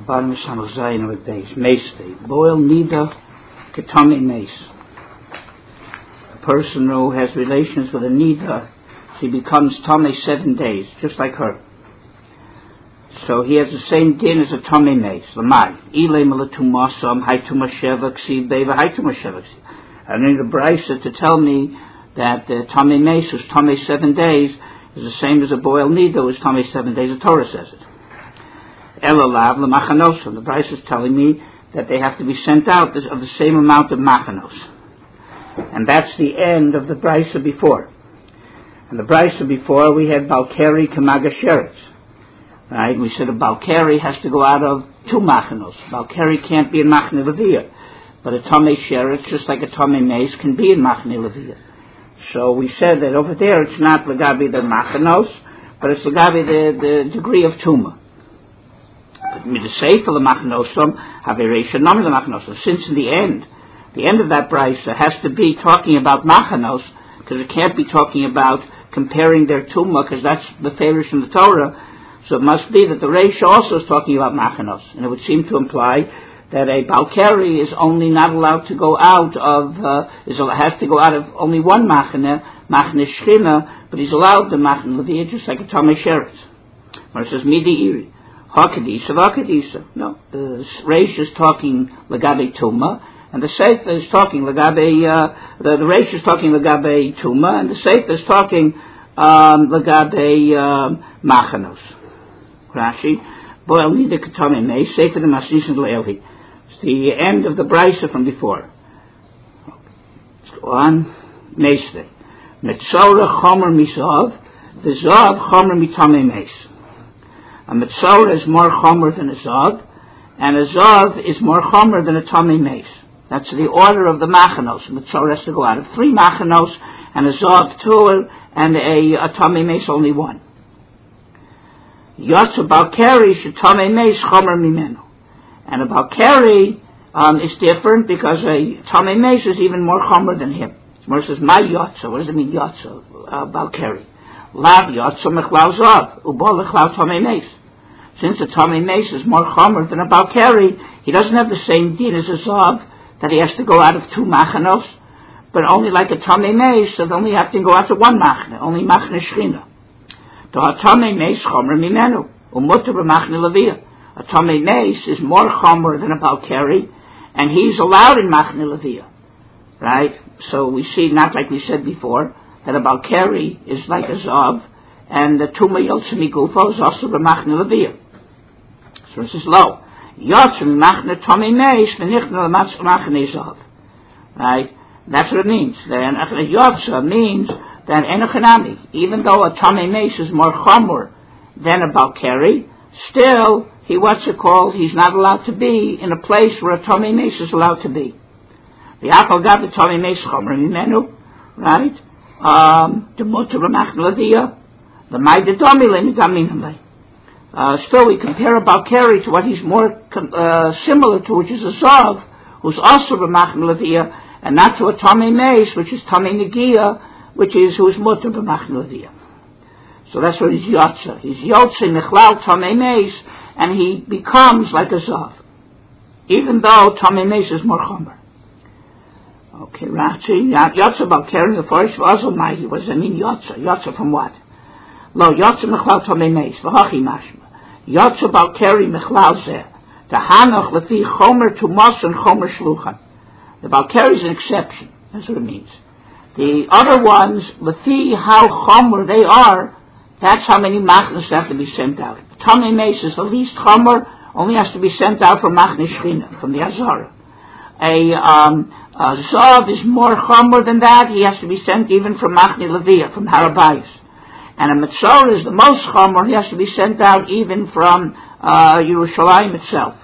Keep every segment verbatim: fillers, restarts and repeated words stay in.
bottom of Samach Zayin with base. Mace day. Boil nida ketame mace. A person who has relations with a nida, she becomes tame seven days, just like her. So he has the same din as a tame mace. Lamai. Ilay malatumasam haituma shevaksi beva haituma shevaksi. I need a brisa to tell me that the tame mace who's tame seven days is the same as a boil nida who's tame seven days. The Torah says it. Elalav l'machanosam. The brisa is telling me that they have to be sent out of the same amount of machanos. And that's the end of the brisa before. And the brisa before we had balkeri kamagasheretz. Right? We said a balkeri has to go out of two machanos. Balkeri can't be in machne leviyah. But a tamei sheretz, just like a tamei mace, can be in machne leviyah. So we said that over there it's not legabi the machanos, but it's legabi the, the degree of tumah. But midasei for the machanosum, haveresha nam the machanosum. Since in the end, the end of that brisa has to be talking about machanos, because it can't be talking about comparing their tumah, because that's the favorites from the Torah. So it must be that the Reish also is talking about machanos, and it would seem to imply that a balkeri is only not allowed to go out of, uh, is has to go out of only one machane, machane shchina, but he's allowed the machane leviyah just like a tamei sheretz. Where it says midi iri, hakadisa, vakadisa. No, the Reish is talking legabe tuma, and the Sefer is talking legabe. Uh, the, the Reish is talking legabe tuma, and the Sefer is talking um, legabe um, machanos. Rashi, boil nida ketame mei, Sefer the Masnisin le'elhi. It's the end of the brisa from before. Let's go on. Meisde. Metzora chomer misav, the zav chomer mitame meis. A metzora is more chomer than a zav, and a zav is more chomer than a tame meis. That's the order of the machanos. Metzora has to go out of three machanos, and a zav two, and a, a tame meis only one. Yotza balkeri shetame meis chomer mimenu. And a balkeri um, is different because a tame meis is even more chomer than him. More says my yotza. What does it mean yotza? Uh, balkeri. Lav yotza mechlau zav ubo lechlau tame meis. Since a tame meis is more chomer than a balkeri, he doesn't have the same din as a zav that he has to go out of two machanos, but only like a tame meis, so they only have to go out to one machne, only machne shchina. A tamei mace chomer mimenu, umuter b'machne leviyah. A tamei mace is more chomer than a balkeri, and he's allowed in machne leviyah, right? So we see, not like we said before, that a balkeri is like a zav, and the tumah yotzei migufo is also b'machne leviyah. So this is low. Yotzei machne tamei mace v'nichne l'machne zav, right? That's what it means. Then yotzei means then enochanami, even though a tamei mace is more chomer than a balkeri, still he what's it called? He's not allowed to be in a place where a tamei mace is allowed to be. The apple got the tamei mace chomer mimenu, right? Um, the muter b'machne leviyah, the ma'ida domile midaminamei. Uh, still, we compare a balkeri to what he's more uh, similar to, which is a zav, who's also b'machne leviyah, and not to a tamei mace, which is tamei negiah, which is who's muter b'machne leviyah. So that's what he's yotza. He's yotze mechlau tamei meis, and he becomes like a zav, even though tamei meis is more chomer. Okay, Rashi yotze balkeri the first also mighty. What does that mean yotze? Yotze from what? Lo yotze mechlau tamei meis v'hachi mashma. Yotze balkeri mechlau zeh. The hanoch lefi chomer tumas and chomer shluchan. The balkeri is an exception. That's what it means. The other ones, lefi how chomer they are, that's how many machnas have to be sent out. Tamei meis is the least chomer, only has to be sent out from machne shchina, from the azara. A, um, a zav is more chomer than that, he has to be sent even from machne leviyah, from harabayis. And a metzora is the most chomer, he has to be sent out even from uh, Yerushalayim itself.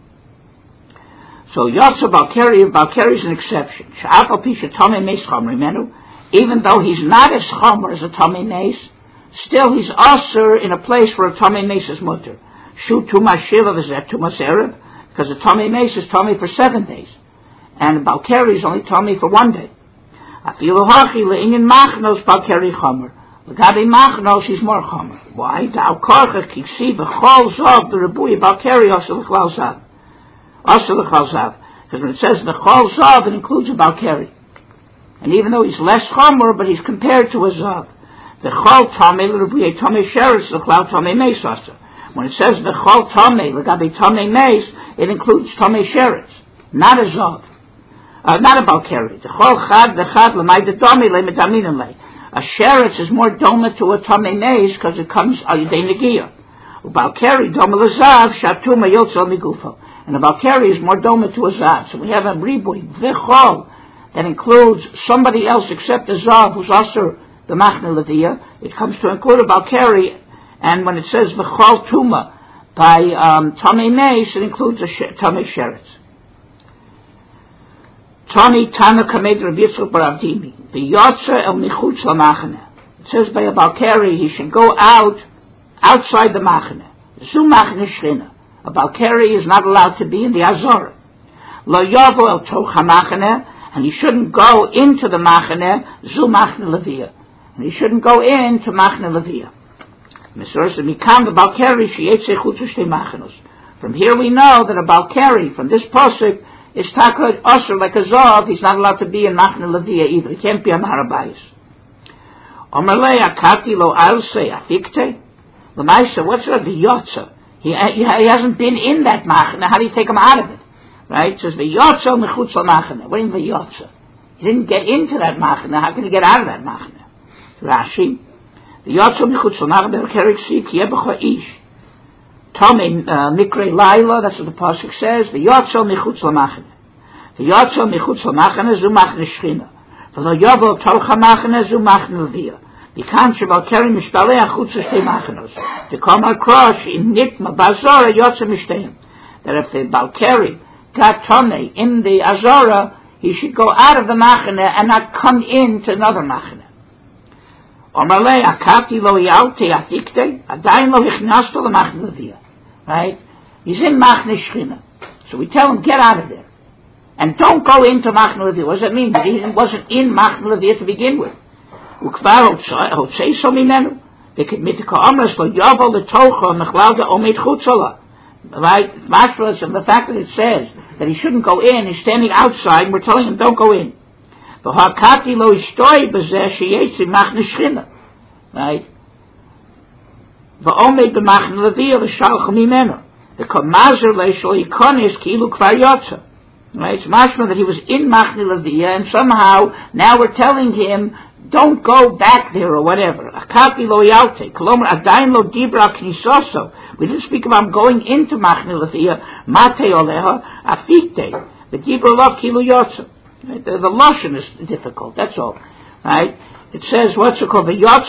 So Yotza Balkeri, Balkeri is an exception. Sha'afal pisha tamei meis chomer menu. Even though he's not as chomer as a tamei meis, still he's also in a place where a tamei meis is mutter. Shu tumas shiva v'zeh tumas erev, because a tamei meis is tamei for seven days, and Balkeri is only tamei for one day. Afilu hachi le'inyan machnos Balkeri chomer. L'gabi machnos, he's more chomer. Why? Da'al korcha kiksi v'chol zav the rebuya balkari asa l'chlal zav. Asa l'chlal zav. Because when it says the chol zav, it includes a balkari. And even though he's less chomer, but he's compared to a zav. The chol tamei l'rebuya tamei sheretz l'chlal tamei meis asa. When it says the chol tamei l'gabi tamei meis, it includes tamei sheretz, not a zav. Uh, not a balkari. The chol chad the chad l'may the tamei le'medaminin le. A sheretz is more doma to a tamei meis because it comes al yidei negiah. Balkari doma l'zav shatuma yotzal migufo. And a balkari is more doma to a zav. So we have a ribui v'chol that includes somebody else except a zav who's also the machne leviyah. It comes to include a balkari, and when it says v'chol tuma by um, tamei meis, it includes a sh- tamei sheretz. Tani Tana Kamed Rabbi Yitzchak bar Avdimi. The Yotza el Michutz LaMachane. It says by a Balkari he should go out, outside the Machane. Zu Machane Shchina. A Balkari is not allowed to be in the Azor. Lo Yavo el Toch HaMachane. And he shouldn't go into the Machane. Zu Machane Leviyah. And he shouldn't go into Machane Leviyah. Misor said, Mikam the Balkari Sheyetze Chutz Shtei Machanos. From here we know that a Balkari, from this pasuk, is taklid usher like a zav. He's not allowed to be in Machne Leviyah either. He can't be on Harabayis. Omerlei akati lo alse afikte. The Maisa, what's the Yotza? He, he he hasn't been in that Machne. How do you take him out of it? Right? It says the Yotza mechutz Machne. What is the Yotza? He didn't get into that Machne. How can he get out of that Machne? Rashi, the Yotza mechutz Machne keriksi kiyebecha ish. Tomei Mikre Laila, that's what the pasuk says. The Yotzel Michutz LaMachane. The Yotzel Michutz LaMachane Zu Machne Shchina. The Lo Yovel Tocha Machane Zu Machne Leviyah. The Kanche Balkari Mishpalei Achutz Shtei Machanos. The Komar Krosh in Nikma Bazora Yotzel Mishteim. That if the Balkari got Tomei in the Azora, he should go out of the Machane and not come into another Machane. Omerlei Akati Lo Yalte Afikte. Adayin Lo Hichnasto LaMachne Leviyah. Right? He's in Machne Shchina. So we tell him, get out of there. And don't go into Machne Leviyah. What does that mean? He wasn't in Machne Leviyah to begin with. Ukvar hotzei so minenu. They could make the ka'amras lo yavo l'tocha mechlauza omed chutzala. Right? Mashras, and the fact that it says that he shouldn't go in, he's standing outside, and we're telling him, don't go in. V'hakati lo ishtoi b'zeh sheyetzi Machne Shchina. Right? V'omed b'machne Leviyah l'shalcha mimenu. The kamazer leishlo ikonis ki'ilu kvar yotza. Right? It's mashma that he was in Machne Leviyah, and somehow now we're telling him, don't go back there or whatever. Akati lo yalte. Kolomar adayin lo dibra knisoso. We didn't speak about going into Machne Leviyah. Mate oleha afikte. The dibra lo kilu yotza. The, the lashon is difficult. That's all. Right? It says, what's it called? V'yotza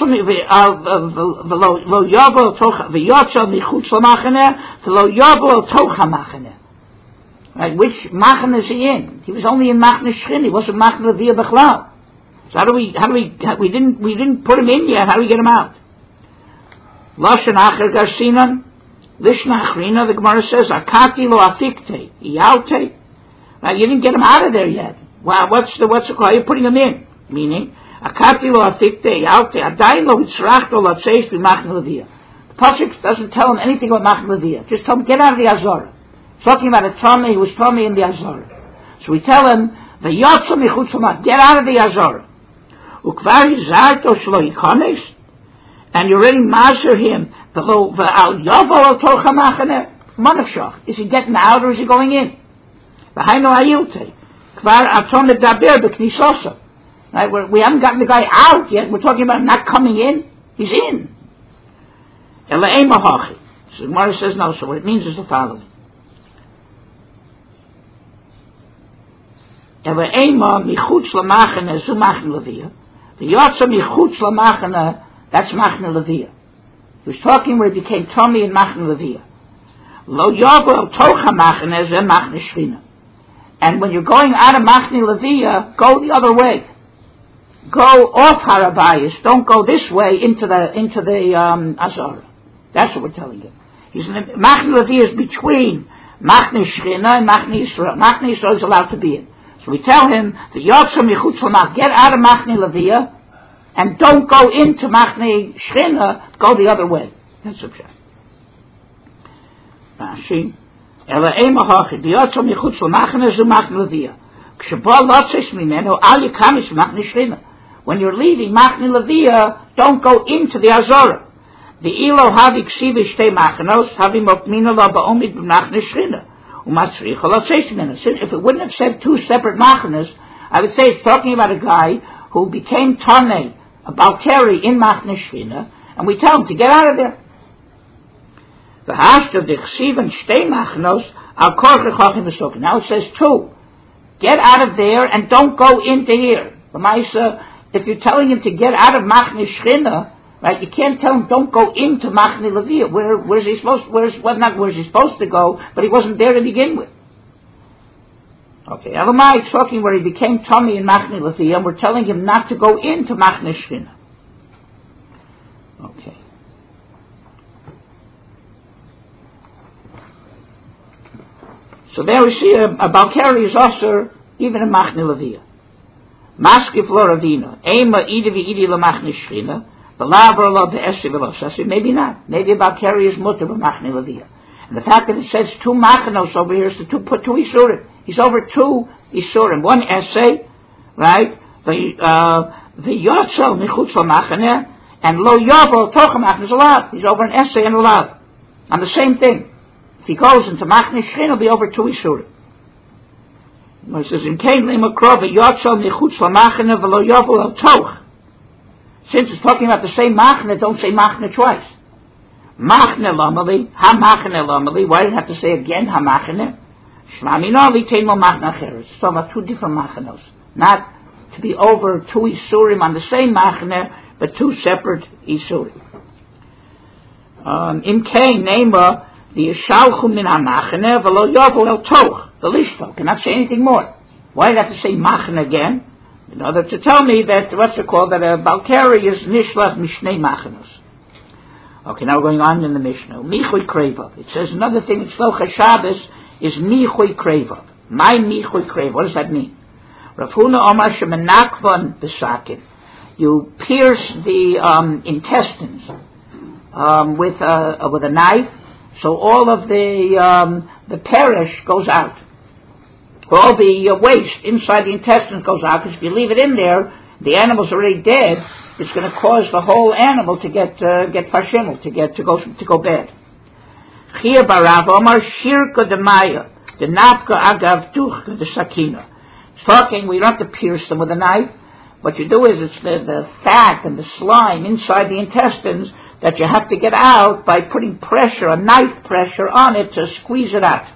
v'lo yavo tocha v'yotza michutz l'machane v'lo yavo tocha machane. Right? Which machane is he in? He was only in Machne Shchina. He wasn't Machne Leviyah b'chlal. So how do we? How do we? How, we didn't. We didn't put him in yet. How do we get him out? Lashon acher garsinan lishna achrina. The Gemara says, akati lo afikte yalte. Right? You didn't get him out of there yet. Wow. What's the? What's the call? You're putting him in. Meaning. Akati lo afikte yalte adayin lo hitzrachto latzeis b'machne Leviyah. The pasuk doesn't tell him anything about Machne Leviyah. Just tell him get out of the Azora. It's talking about a Tomei who was Tomei in the Azora. So we tell him v'yotza michutz l'machane, get out of the Azora. Ukvar yizarto shlo yikones, and you already master him. V'lo v'al yavo al tocha machane monachshach. Is he getting out or is he going in? V'hainu ayilte. Kvar aton medaber b'knisoso. Right, We're, we haven't gotten the guy out yet. We're talking about not coming in. He's in. Ela'ei mahachi. So the Gemara says no. So what it means is the following. Ela'ei ma michutz l'machane zu Machne Leviyah. The yotza michutz l'machane, that's Machne Leviyah. He was talking where he became Tomei in Machne Leviyah. Lo yavo el tocha machane ze Machne Shchina. And when you're going out of Machne Leviyah, go the other way. Go off Harabayis. Don't go this way into the into the um, Azara. That's what we're telling him. He's in the, Machne Leviyah is between Machne Shchina and Machne Yisrael. Machne Yisrael is allowed to be in. So we tell him the Yotza michutz l'machane, get out of Machne Leviyah and don't go into Machne Shchina, go the other way. That's the pshat. Rashi, Ela Ema Hachi, B'yotzo Michutz L'Machne Zu Machne Leviyah. K'sheba Lotzes Mimeno Al Yikamis Machne Shchina. When you're leaving Machne Leviyah, don't go into the Azorah. The Ilo Havi Ksivi Shtei Machnos Havi Mokmina Lo Ba'omid B'Machne Shchina. Umatzricha Lotzes Mimeno. If it wouldn't have said two separate Machnes, I would say it's talking about a guy who became Tanei, a Balkari in Machne Shchina, and we tell him to get out of there. The Hashta the Chsiven Shtei Machnos Al Korche Chachim V'Sokin. Now it says two. Get out of there and don't go into here. The Maisa, if you're telling him to get out of Machne Shchina, right, you can't tell him don't go into Machne Leviyah. Where where's he supposed? Where's well not where's he supposed to go? But he wasn't there to begin with. Okay, Elamai is talking where he became Tommy in Machne Leviyah, and we're telling him not to go into Machne Shchina. Okay. So there we see a, a Balkari is also even a Machne Leviyah. Maskif lo Ravina, Ema Idi v'Idi la Machne Shchina, V'lavar lo be'esi v'lo. So I said, maybe not. Maybe a Balkari is mutter b'Machne Leviyah. And the fact that it says two Machnos over here is to two, put two Isurim. He's over two Isurim. One essay, right? The uh, the Yotzel Michutz L'Machane, and Lo Yovel Tocha Machne is allowed. He's over an essay and allowed. On the same thing. If he goes into Machne Shchina, he'll be over two Isurim. It says, in Kain Limakrov, Yotzel Michutz L'Machane, V'lo Yovel El Toch. Since it's talking about the same Machne, don't say Machne twice. Machne Lomali, Ha Machne Lomali. Why did it have to say again Ha Machne? Shmaminoli Teimo Machne Acher. It's talking about two different Machnos. Not to be over two Isurim on the same Machne, but two separate Isurim. Um, in Kain, Nema, the Yishalchu Min Ha Machne, V'lo Yovel El Toch. The Lishto cannot say anything more. Why did it have to say Machne again? In order to tell me that, what's it called, that a Balkari is Nishlach Mishnei Machnos. Okay, now we're going on in the Mishnah. Michui Krevav. It says another thing in Tzlocha Shabbos is Michui Krevav. My Michui Krevav. What does that mean? Rav Huna Omar Shemenakvan B'Sakin. You pierce the um, intestines um, with a with a knife, so all of the um, the perish goes out. All the uh, waste inside the intestines goes out, because if you leave it in there, the animal's already dead. It's going to cause the whole animal to get uh, get fashimel, to get to go to go bad. Chia barav omar shirka demaya, the napka agav tuchka the sakina. It's talking. We don't have to pierce them with a knife. What you do is it's the, the fat and the slime inside the intestines that you have to get out by putting pressure, a knife pressure on it to squeeze it out.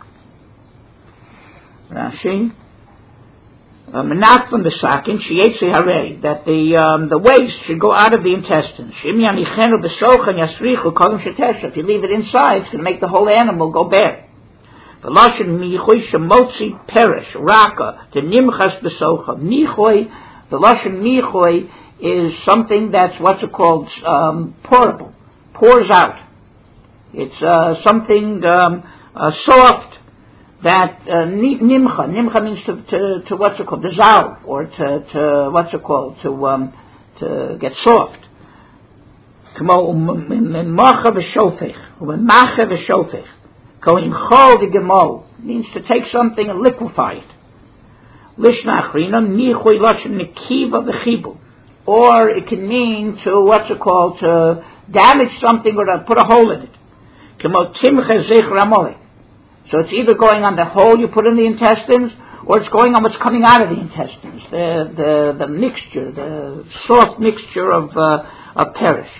Rashi, Menachvan b'sakin sheyetze harei, that the um, the waste should go out of the intestines. Shimyan ichenu b'sochan yasrichu kolim shetesha. If you leave it inside, it's going to make the whole animal go bad. V'loshen michui shemotzi perish raka the nimchas b'socha. Michui, the loshen michui is something that's what's it called um, pourable, pours out. It's uh, something um, uh, soft. That uh, nimcha, nimcha means to, to, to what's it called, dissolve, or to, to what's it called, to um, to get soft. Kamo macha v'shofech, macha v'shofech, koim chol v'gemo means to take something and liquefy it. Lishnachrina nichui lashon nekiva v'chibu, or it can mean to what's it called, to damage something or to put a hole in it. Kamo timcha zech ramolek. So it's either going on the hole you put in the intestines, or it's going on what's coming out of the intestines, the the, the mixture, the soft mixture of uh, of perish.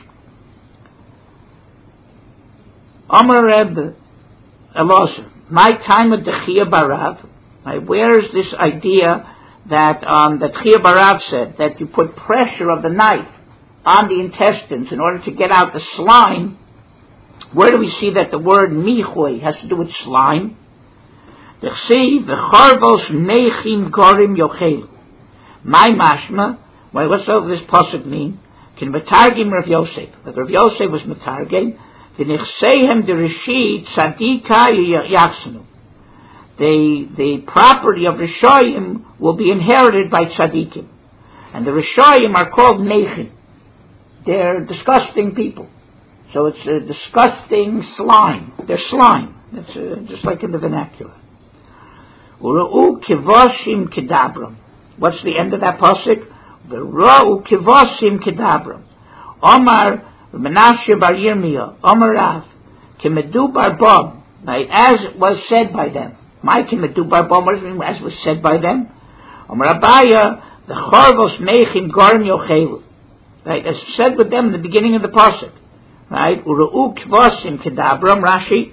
Amar Reb Elazar, my time of Dechia Barav. Right, where is this idea that um, that Dechia Barav said that you put pressure of the knife on the intestines in order to get out the slime? Where do we see that the word michui has to do with slime? D'chsi v'charvos mechim gorim yochelu. My mashma. Why, what's all this pasuk mean? Can v'targim Rav Yosef. But Rav Yosef was metargim. V'nechseihem dereshit tzadika yachsenu. The the property of Rishayim will be inherited by tzadikim, and the Rishayim are called mechim. they're disgusting people. So it's a disgusting slime. They're slime. It's uh, just like in the vernacular. Ura'u kivashim kedabram. What's the end of that pasuk? Ura'u kivashim kedabram. Omar Menashe bar Yirmiyah. Omar Rav. Kimedu bar Bom. Right, as it was said by them. My kimedu bar Bom, as was said by them. Omar Abaya, the Charvos Mechim Garim Yochelu. Right, as said with them in the beginning of the pasuk. Right, Ura'u kivashim kedabram. Rashi.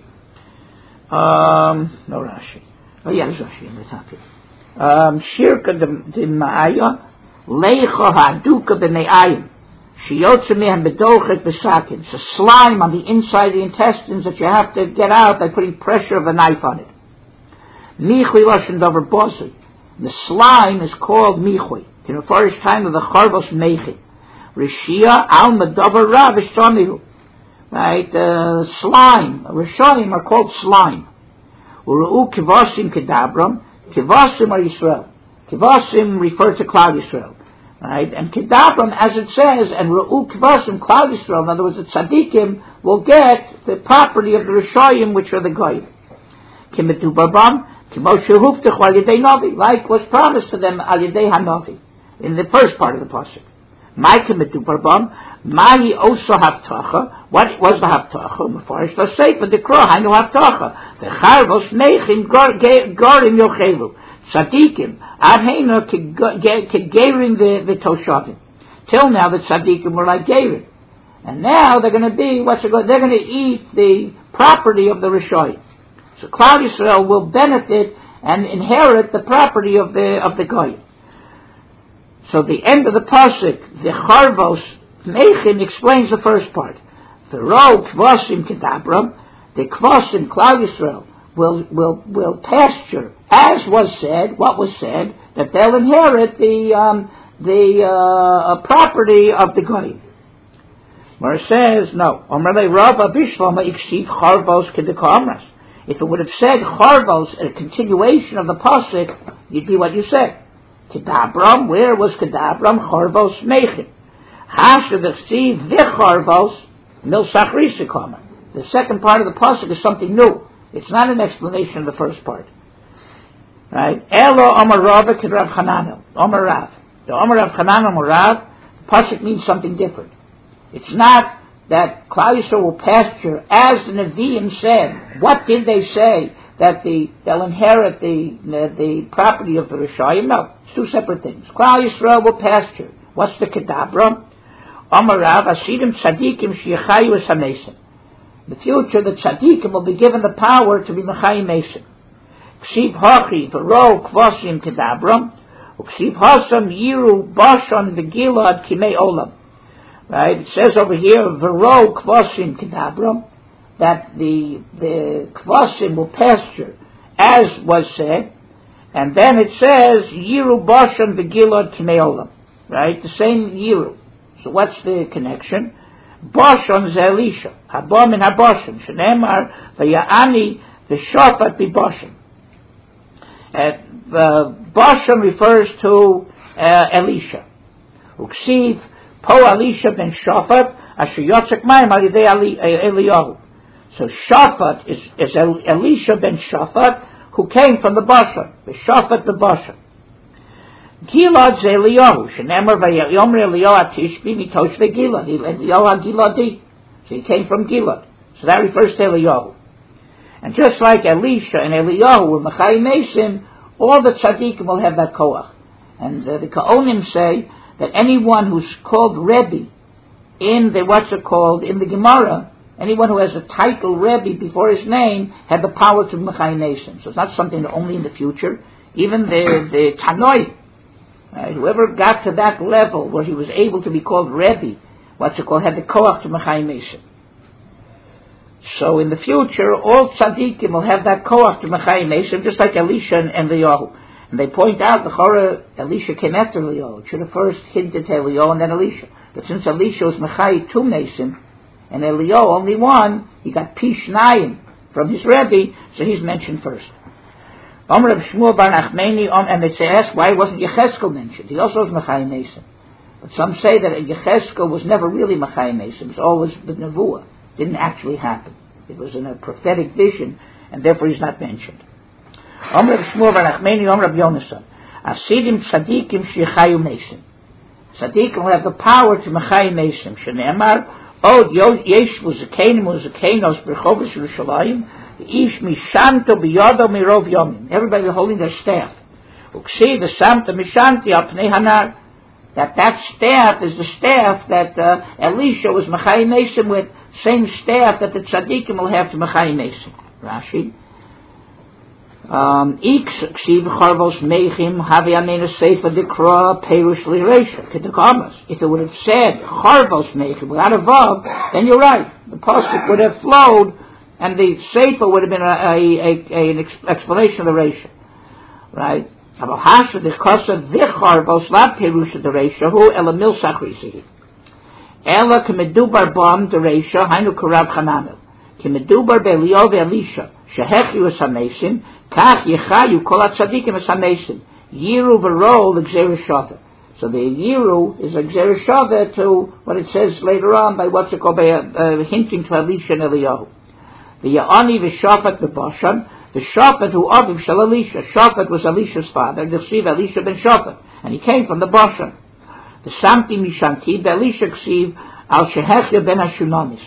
Um, no Rashi. Oh yeah, there's Rashi in the top here. Um, Shirka de Ma'aya, Leicha Ha'aduka b'Me'ayim, Shiyotze me'hem bedochet b'sakin. It's a slime on the inside of the intestines that you have to get out by putting pressure of a knife on it. Michui Lashon Dover Bosi. The slime is called Michui. In the first time of the Charvos Mechi. Rishia al Medover Rav Ishtomihu. Right, uh, slime, Rishonim are called slime. Uru'u kivasim kedabram, kivasim are Yisrael. Kivasim refer to Klal Yisrael. Right, and kedabram, as it says, and Ru'u kivasim, Klal Yisrael, in other words, the tzaddikim will get the property of the Rishonim, which are the Goyim. Kimetu babam, kimoshe huftech al yedei Navi, like was promised to them al yedei hanavi, in the first part of the pasuk. My kimetu babam, Mahi also haftacha. What was the haftacha? Mefarish the sefer the crow. I know haftacha. The charvos mechim garim yochelu. Tzadikim adheina kegerim the the toshavim. Till now the tzadikim were like gerim, and now they're going to be what's it called? They're going to eat the property of the rishoyim. So Klal Yisrael will benefit and inherit the property of the of the goyim. So the end of the pasuk, the charvos Mechim explains the first part. The ro kvasim kedabram, the kvasim Klal Yisrael will will will pasture, as was said. What was said, that they'll inherit the um, the uh, property of the goyim. Where it says no. Omerle Rav Abishlama iksiv charvos kedekamras. If it would have said charvos, a continuation of the pasuk, you'd be what you said. Kedabram. Where was kedabram? Charvos mechim. The second part of the pasuk is something new. It's not an explanation of the first part. Right? Elo Amar Rav Rav Hananel. Amar Rav. The Amar Rav Hananel Amar Rav, the pasuk means something different. It's not that Klal Yisrael will pasture, as the Nevi'im said. What did they say? That the they'll inherit the the, the property of the Rishayim? No, it's two separate things. Klal Yisrael will pasture. What's the kedabra? Amar Rav Asidim Tzadikim Sheyachayu Esamesim. In the future, the Tzadikim will be given the power to be Mechayim Mesim. Ksiv Hachi V'ro Kvasim Kedabram Uksiv Hasam Yiru Bashon V'Gilad Kimei Olam. Right? It says over here V'ro Kvasim Kedabram, that the the Kvasim will pasture, as was said, and then it says Yiru Bashon V'Gilad Kimei Olam. Right? The same Yiru. So what's the connection? Bashon is Elisha. Habam and Habashon. Shenemar v'ya'ani v'shafat b'Bashon. The Bashon refers to uh, Elisha. Uksiv po Elisha ben Shafat asher yotzek mayim al yidei Eliyahu. So Shafat is, is Elisha ben Shafat, who came from the Bashon. The Shafat the Bashon. Gilad ze Eliyahu. Shenemar v'yomer Eliyahu atishbi mitosh ve'Gilad. Eliyahu Giladi. So he came from Gilad. So that refers to Eliyahu. And just like Elisha and Eliyahu were Mechayim Mesim, all the tzaddikim will have that koach. And uh, the Ka'onim say that anyone who's called Rebbe in the, what's it called, in the Gemara, anyone who has a title Rebbe before his name had the power to Mechayim Mesim. So it's not something that only in the future. Even the, the Tanoi, right, whoever got to that level where he was able to be called Rebbe, what's it called, had the koach to Mechayim Mesim. So in the future, all tzaddikim will have that koach to Mechayim Mesim, just like Elisha and, and Eliyahu. And they point out the Chora, Elisha came after Eliyahu. It should have first hinted to Eliyahu and then Elisha. But since Elisha was Mechayim to Mesim, and Eliyahu only one, he got Pishnayim from his Rebbe, so he's mentioned first. And they say, ask, why wasn't Yecheskel mentioned? He also was Mechayim Mesim. But some say that Yechezkel was never really Machayim Mesim. It was always the Nevuah. It didn't actually happen. It was in a prophetic vision, and therefore he's not mentioned. Omer Shmuel bar Nachmani, Omer Rabbi Yonasan. Asidim tzadikim shechayu mesim. Tzadikim will have the power to Machayim Mesim. Shene'emar, Od yeshvu zakenim u'zakenos b'rechovis Yerushalayim, ish mishanto biyodo mirov yomim. Everybody holding their staff. Uksi v'samta mishanti al pnei hanar. That that staff is the staff that uh, Elisha was Machayim Mesim with, same staff that the tzaddikim will have to Machayim Mesim. Rashi. Um, X ksiv charvos mechim havi amena sefer dikra perush liresha ketakamas. If it would have said charvos mechim without a vav, then you're right. The pasuk would have flowed, and the sefer would have been a, a, a, a an explanation of the resha, right? Aber hasha the kosa vicharvos la perush the resha hu ela milsach risihi. Ela kemedubar bam the resha hainu karav chananel kemedubar be'Eliyahu ve'Elisha shehechi u'samesim. Kach yechayu kol hatzadikim esamesim. Yiru v'ro l'gzeres shaveh. So the yiru is a gzeres shaveh to what it says later on by what's it called, by uh, hinting to Elisha and Eliyahu. The Ya'ani v'shafat b'Bashan. The Shafat who aviv shel Elisha. Shafat was Elisha's father. D'chsiv Elisha ben Shafat, and he came from the Bashan. The Samti mishanti be'Elisha ksiv al shehechya ben Hashunamis.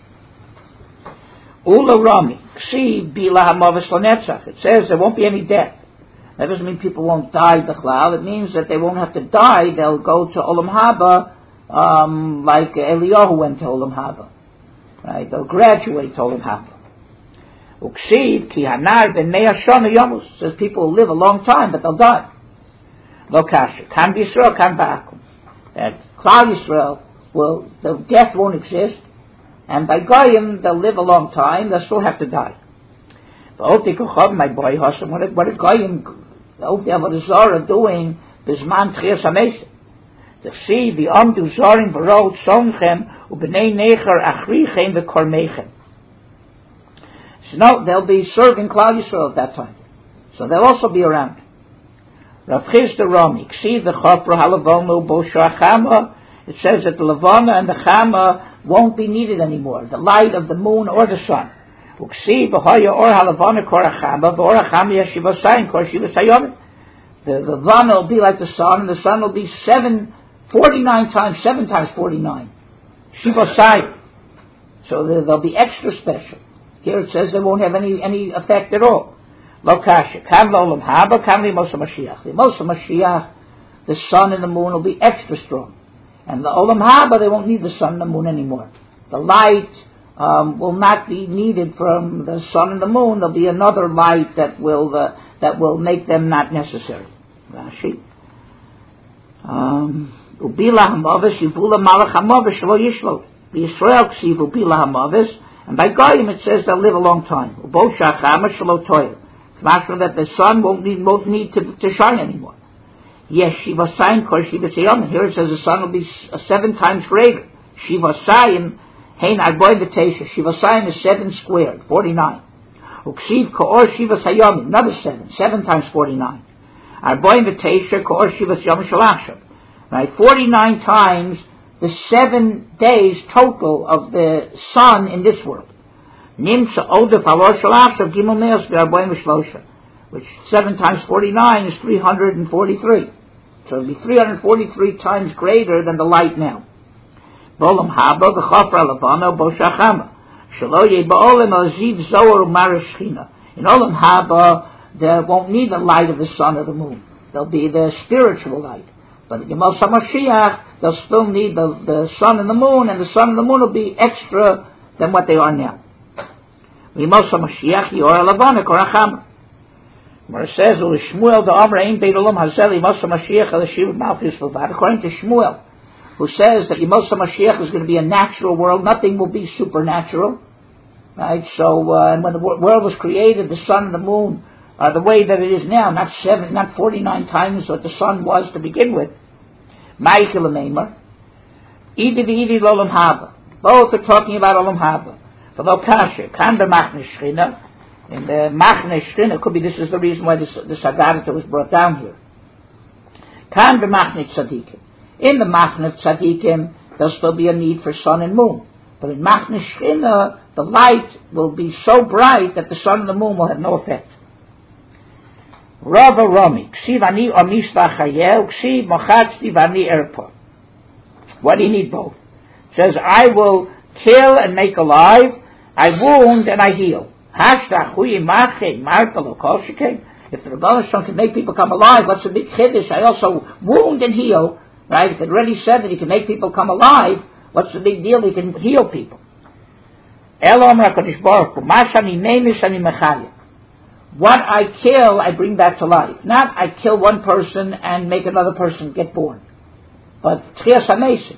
Ula Rami, Ksiv Bila Hamavis Lanetzach. It says there won't be any death. That doesn't mean people won't die b'chlal. It means that they won't have to die. They'll go to Olam Haba, um, like Eliyahu went to Olam Haba. Right? They'll graduate to Olam Haba. Uksiv Ki Hanar Ben Mea Shana Yomus. Says people will live a long time, but they'll die. Lo Kasha. Kan B'Yisrael, Kan Ba'akum. That Klal Yisrael will, the death won't exist. And by Goyim, they'll live a long time, they'll still have to die. My boy, what did Goyim, the Avodah Zarah doing, Bisman Tchias HaMesim? To see the Amdu Zorim V'rot Somchem, U'bnei Necher Achrichem V'kormechem. So no, they'll be serving Klal Yisrael at that time. So they'll also be around. Rav Chisda Rami, Ksiv the Chopra Halavonu Bosha Chama. It says that the Levana and the Chama won't be needed anymore, the light of the moon or the sun. The Levana will be like the sun, and the sun will be seven, forty-nine times, seven times forty-nine. Shivosayim. So they'll be extra special. Here it says they won't have any, any effect at all. Lokasha. Kam Olam Haba, Kam Li Mosa Mashiach. The Mosa Mashiach, the sun and the moon will be extra strong. And the Olam Haba, they won't need the sun and the moon anymore. The light um, will not be needed from the sun and the moon. There'll be another light that will uh, that will make them not necessary. Rashi. Ubila hamavis yivula malach hamavis shelo yishlo. The Yisrael ksiv ubila hamavis, and by Goyim it says they'll live a long time. Ubo shachama shelo toil. It's that the sun won't need won't need to, to shine anymore. Yes, Shiva Sayim Kor Shiva Sayim. Here it says the sun will be seven times greater. Shiva Sayim, Hein Arboy V'Tesha. Shiva Sayim is seven squared, forty-nine. Uksiv Kor Shiva Sayim, another seven, seven times forty-nine. Arboy V'Tesha Kor Shiva Sayim Shalashim. Right, forty-nine times the seven days total of the sun in this world. Nimsa Odef Alor Shalashim Gimel Meos V'Arboy V'Shlosha. Which seven times forty-nine is three hundred forty-three. So it'll be three hundred forty-three times greater than the light now. Bolam haba v'chafra lavana boshachama. Shelo yeba'olim aziv zohar u'marashchina. In Olam Haba, they won't need the light of the sun or the moon. They'll be the spiritual light. But in Yemot HaMashiach, they'll still need the, the sun and the moon, and the sun and the moon will be extra than what they are now. Yemot HaMashiach yor lavana korachama. Where it says, Shmuel the Amr Ein Beit Olam Hazel Yemos HaMashiach El Shiv Malchus Levad. According to Shmuel, who says that Yemos HaMashiach is going to be a natural world, nothing will be supernatural. Right? So, uh, and when the world was created, the sun and the moon are the way that it is now, not seven, not forty-nine times what the sun was to begin with. Ma'ikil Ameimer. Idi v'idi l'Olam Haba. Both are talking about Olam Haba. V'lo kasher, kan b'machne shchina. In the Machne Shchina, could be this is the reason why this, the Sagarata was brought down here. Kan b'machne tzadikim. In the Machne Tzadikim, there'll still be a need for sun and moon. But in Machne Shechina, the light will be so bright that the sun and the moon will have no effect. Rava Romi, Ksiv ani omis v'achayel, Ksiv mochatzti v'ani erpo. What do you need both? It says, I will kill and make alive, I wound and I heal. If the Rebbeinu Shalom can make people come alive, what's the big chiddush? I also wound and heal, right? If it already said that he can make people come alive, what's the big deal? He can heal people. What I kill, I bring back to life. Not I kill one person and make another person get born. But Tchias HaMesim.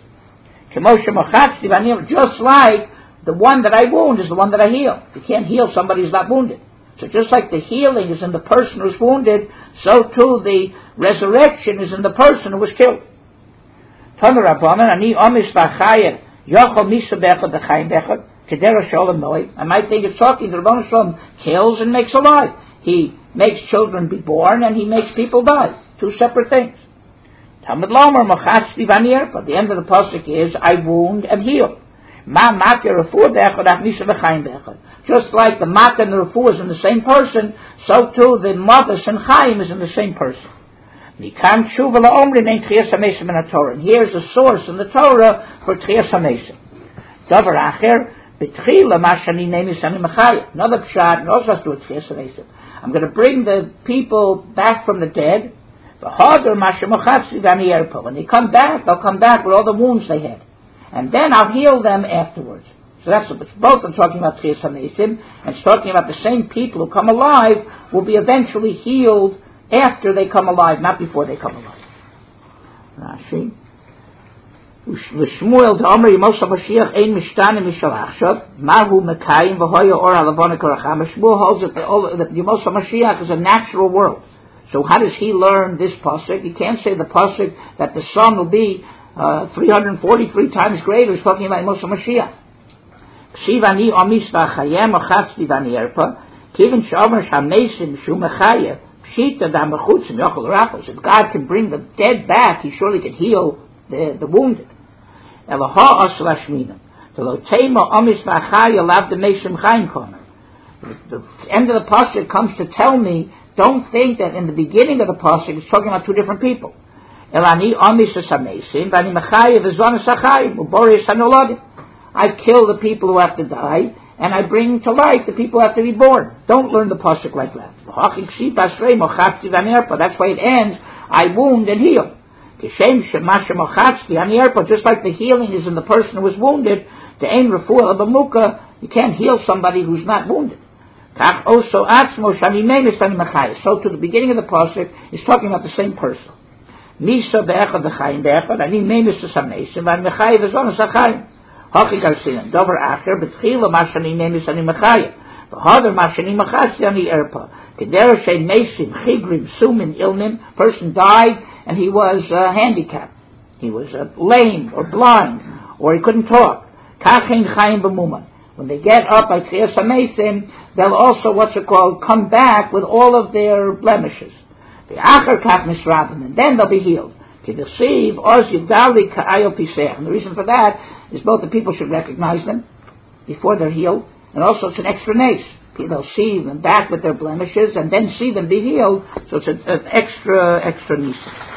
Just like the one that I wound is the one that I heal. You can't heal somebody who's not wounded. So just like the healing is in the person who's wounded, so too the resurrection is in the person who was killed. I might think it's talking the Rebbeinu Shalom kills and makes alive. He makes children be born and he makes people die. Two separate things. Talmud Lomer Mochatzi Vanier, but the end of the pasuk is I wound and heal. Just like the mat and the refu is in the same person, so too the matas and chaim is in the same person. And here's a source in the Torah for Tchias HaMesim. Davar acher betchila mashani name Another pshat, and also has to do with Tchias HaMesim. I'm going to bring the people back from the dead. When they come back, they'll come back with all the wounds they had. And then I'll heal them afterwards. So that's what both are talking about Tchias HaMesim, and it's talking about the same people who come alive will be eventually healed after they come alive, not before they come alive. Rashi. Shmuel to Omer Yemos HaMashiach ein mishtane mishalachshav mahu mekayim v'hoya or alavona koracham. Shmuel holds that Yemos HaMashiach is a natural world. So how does he learn this pasuk? He can't say the pasuk that the sun will be uh, three hundred forty-three times greater. He's talking about Yemos HaMashiach. Ksivani omis v'achayem ochatzti v'ani erpa kivin shomer shamesim shu mechayeh pshita da'mechutzim yochel rachos. If God can bring the dead back, He surely can heal the, the wounded. Eloha aslashminam. The lotema omis v'achayeh lav demesim chayim komer. The end of the pasuk comes to tell me, don't think that in the beginning of the pasuk it's talking about two different people. Elani omis shamesim v'ani mechayeh v'zonas achayim u'boris hanoladim. I kill the people who have to die, and I bring to life the people who have to be born. Don't learn the pasuk like that. That's why it ends, I wound and heal. Just like the healing is in the person who was wounded, you can't heal somebody who's not wounded. So to the beginning of the pasuk is talking about the same person. Dover after, but Chila Mashani name is Ani Machaya. The Hadar Mashani Machasi Ani Erpa. Kedera She Nesim, Chigrim, Sumin, Ilnim. Person died and he was uh, handicapped. He was uh, lame or blind, or he couldn't talk. Kachin Chayim B'muman. When they get up by Tchias HaMesim, they'll also, what's it called, come back with all of their blemishes. The Achar Kach Misrabim, and then they'll be healed. And the reason for that is both the people should recognize them before they're healed, and also it's an extra nace. They'll see them back with their blemishes and then see them be healed, so it's an extra, extra nace.